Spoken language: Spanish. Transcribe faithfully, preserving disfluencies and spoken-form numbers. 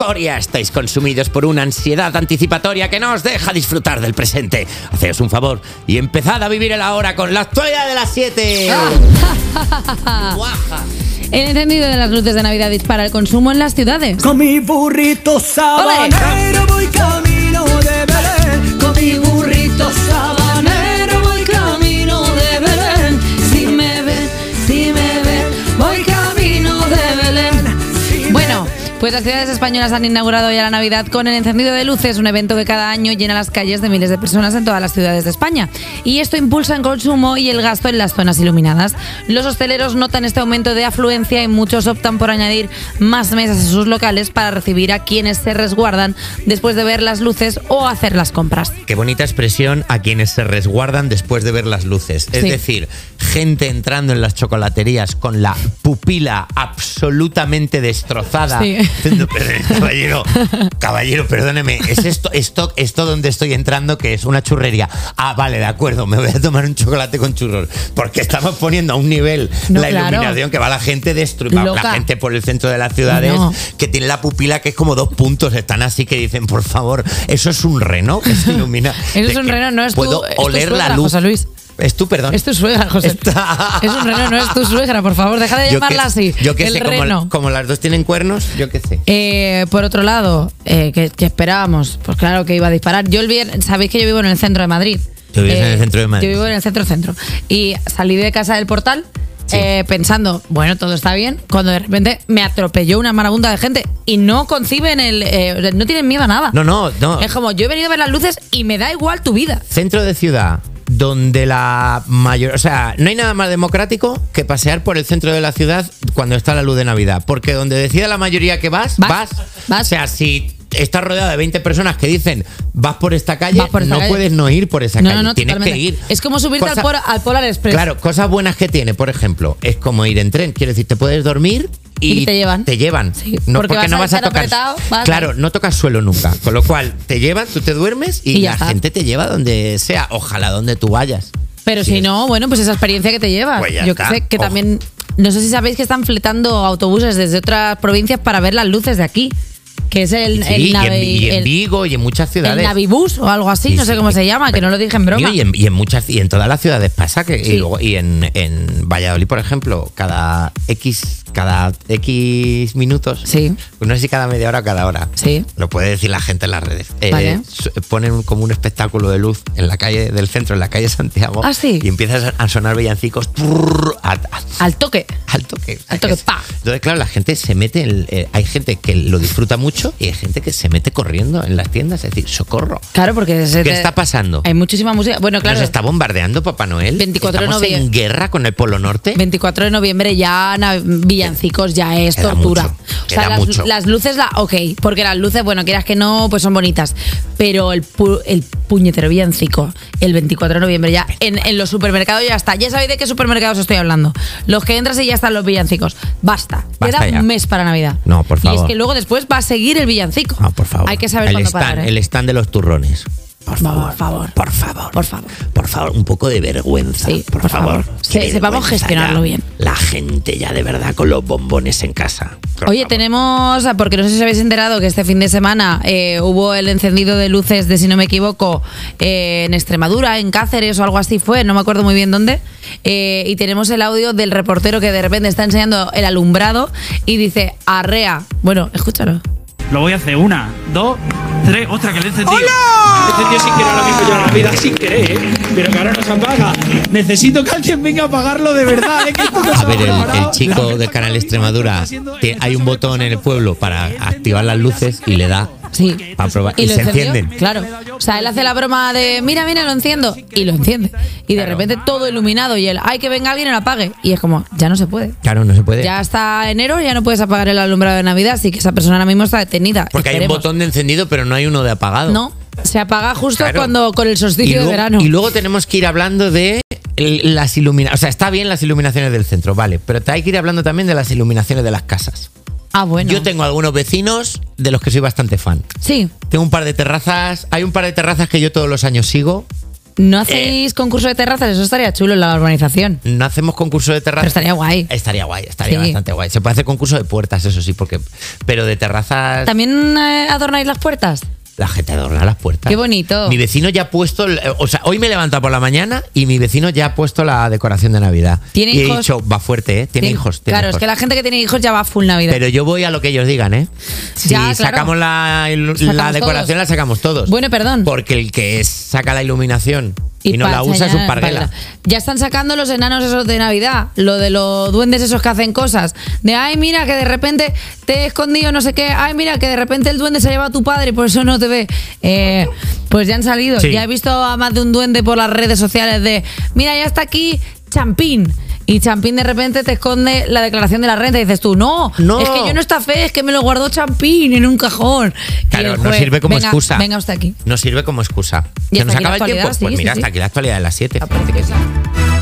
euforia, estáis consumidos por una ansiedad anticipatoria que no os deja disfrutar del presente. Haceos un favor y empezad a vivir el ahora con la actualidad de las siete. El encendido de las luces de Navidad dispara el consumo en las ciudades. Con mi burrito sabanero voy camino de Belén. Con mi burrito sabanero voy camino de Belén. Si me ven, si me ven, voy camino de Belén. Bueno, pues las ciudades españolas han inaugurado ya la Navidad con el encendido de luces, un evento que cada año llena las calles de miles de personas en todas las ciudades de España. Y esto impulsa el consumo y el gasto en las zonas iluminadas. Los hosteleros notan este aumento de afluencia y muchos optan por añadir más mesas a sus locales para recibir a quienes se resguardan después de ver las luces o hacer las compras. Qué bonita expresión, a quienes se resguardan después de ver las luces. Es Sí. decir, gente entrando en las chocolaterías con la pupila absolutamente destrozada. Sí. Diciendo, caballero, caballero, perdóneme, ¿es esto, esto, esto donde estoy entrando que es una churrería? Ah, vale, de acuerdo, me voy a tomar un chocolate con churros. Porque estamos poniendo a un nivel No, la claro. iluminación que va la gente destruida. Loca. La gente por el centro de las ciudades No. que tiene la pupila que es como dos puntos, están así que dicen, por favor, ¿eso es un reno que se ilumina? Eso es De un que reno, no es tu, puedo es tu oler suegra, la luz. José Luis. Es tú, perdón. Es tu suegra, José. Está- Es un reno, no es tu suegra, por favor, deja de Yo llamarla que- así. Yo qué el sé, reno. como, como las dos tienen cuernos, yo qué sé. Eh, por otro lado, eh, ¿qué, qué esperábamos? Pues claro que iba a disparar. Yo el viernes, sabéis que yo vivo en el centro de Madrid. Tú vives en el centro de Madrid. Yo vivo en el centro-centro. Y salí de casa del Portal Sí. eh, pensando, bueno, todo está bien, cuando de repente me atropelló una marabunta de gente y no conciben el... eh, no tienen miedo a nada. No, no, no. Es como, yo he venido a ver las luces y me da igual tu vida. Centro de ciudad donde la mayor... O sea, no hay nada más democrático que pasear por el centro de la ciudad cuando está la luz de Navidad. Porque donde decida la mayoría que vas, Vas, vas. vas. O sea, si estás rodeado de veinte personas que dicen vas por esta calle, Vas por esta no calle. puedes no ir por esa No, calle. no, no, Tienes totalmente. que ir. Es como subirte Cosa- al, Polar, al Polar Express. Claro, cosas buenas que tiene, por ejemplo, es como ir en tren. Quiero decir, te puedes dormir y, Y te llevan. Te llevan. Sí, no, porque vas no a vas a estar tocar. apretado, vas claro, a- no tocas suelo nunca. Con lo cual, te llevan, tú te duermes y, Y ya la está. gente te lleva donde sea. Ojalá donde tú vayas. Pero Sí. si no, bueno, pues esa experiencia que te llevas. Pues ya Yo que está. sé que Ojo. también. No sé si sabéis que están fletando autobuses desde otras provincias para ver las luces de aquí. Que es el, Sí, el, y, en, Navi- y en el- Vigo y en muchas el ciudades. Navibus o algo así, Sí, no sé sí. cómo se llama, que no lo dije en broma. Y en, y en muchas y en todas las ciudades pasa que Sí. y, luego- y en, en Valladolid, por ejemplo, cada X cada X minutos, Sí. pues no sé si cada media hora o cada hora, Sí. lo puede decir la gente en las redes. Eh, Vale. su- ponen como un espectáculo de luz en la calle del centro, en la calle Santiago, Ah, sí. y empiezas a sonar villancicos trrr, a- a- Al toque. al toque. Al toque, Es- pa. Entonces, claro, la gente se mete, en- eh, hay gente que lo disfruta mucho y hay gente que se mete corriendo en las tiendas, es decir, socorro. Claro, porque se ¿Qué te- está pasando? Hay muchísima música. Bueno, claro. ¿Nos está bombardeando Papá Noel? veinticuatro de ¿Estamos noviembre. en guerra con el Polo Norte? veinticuatro de noviembre ya nav- villancicos ya es Queda tortura. mucho, o sea, queda las, mucho. las luces, la, ok, porque las luces, bueno, quieras que no, pues son bonitas. Pero el, pu- el puñetero villancico, el veinticuatro de noviembre ya, en, en los supermercados ya está. Ya sabéis de qué supermercados estoy hablando. Los que entras y ya están los villancicos. Basta. Basta Queda ya. un mes para Navidad. No, por Y es favor. que luego después va a seguir el villancico. Ah, por favor. Hay que saber el cuándo stand, parar. ¿eh? El stand de los turrones. Por Por favor, favor. Por favor. Por favor. Por favor, un poco de vergüenza. Sí, por, por favor. favor. Qué Se- sepamos vergüenza gestionarlo ya. bien. La gente ya de verdad con los bombones en casa. Por Oye, favor. tenemos, porque no sé si os habéis enterado que este fin de semana eh, hubo el encendido de luces de, si no me equivoco, eh, en Extremadura, en Cáceres o algo así fue, no me acuerdo muy bien dónde. Eh, y tenemos el audio del reportero que de repente está enseñando el alumbrado y dice, arrea. Bueno, escúchalo. Lo voy a hacer una, dos, tres. ¡Ostras, que le he encendido! ¡Hola! Le he encendido sin querer ahora mismo yo en la vida, sin querer, ¿eh? Pero que ahora no se apaga. Necesito que alguien venga a apagarlo de verdad, ¿eh? Que esto no A se ha ver, el, preparado. el chico La de gente Canal está Extremadura, está haciendo- tie- está hay un botón en el pueblo para activar las luces y le da Sí. para probar y, lo se encendió, encienden. Claro. O sea, él hace la broma de, mira, mira, lo enciendo. Y lo enciende. Y de Claro. repente todo iluminado y él, hay que venga alguien y lo apague. Y es como, ya no se puede. Claro, no se puede. Ya hasta enero, ya no puedes apagar el alumbrado de Navidad, así que esa persona ahora mismo está detenida. Porque hay un Esperemos. botón de encendido, pero no hay uno de apagado. No, se apaga justo Claro. cuando con el Y solsticio luego, de verano. y luego tenemos que ir hablando de el- las iluminaciones. O sea, está bien las iluminaciones del centro, vale, pero te hay que ir hablando también de las iluminaciones de las casas. Ah, bueno. Yo tengo algunos vecinos de los que soy bastante fan. Sí. Tengo un par de terrazas, hay un par de terrazas que yo todos los años sigo. ¿No hacéis eh, concurso de terrazas? Eso estaría chulo en la urbanización. No hacemos concurso de terrazas. Pero estaría guay. Estaría guay, estaría Sí. bastante guay. Se puede hacer concurso de puertas, eso sí, porque pero de terrazas... ¿También eh, adornáis las puertas? La gente adorna las puertas. Qué bonito. Mi vecino ya ha puesto, el- o sea, hoy me he levantado por la mañana y mi vecino ya ha puesto la decoración de Navidad. ¿Tiene y hijos? he dicho, va fuerte, ¿eh? Tiene Tien- hijos. Tiene claro, hijos. es que la gente que tiene hijos ya va full Navidad. Pero yo voy a lo que ellos digan, ¿eh? Si Ya, claro. sacamos la, ilu- Sacamos la decoración, todos. la sacamos todos. Bueno, perdón. Porque el que saca la iluminación y, no pa- la usa es un señalar, parguela. para- Ya están sacando los enanos esos de Navidad, lo de los duendes esos que hacen cosas. De, ay, mira, que de repente te he escondido no sé qué. Ay, mira, que de repente el duende se lleva a tu padre y por eso no te ve. Eh, pues ya han salido. Sí. Ya he visto a más de un duende por las redes sociales de, mira, ya está aquí Champín. Y Champín de repente te esconde la declaración de la renta y dices tú, no, No. es que yo no está fe, es que me lo guardó Champín en un cajón. Y Claro, el no juez, sirve como venga, excusa. Venga usted aquí. No sirve como excusa. Y ¿Se hasta nos aquí la acaba el tiempo? actualidad, Pues sí, mira, sí, hasta sí. aquí la actualidad de las siete. Ah, parece que sí.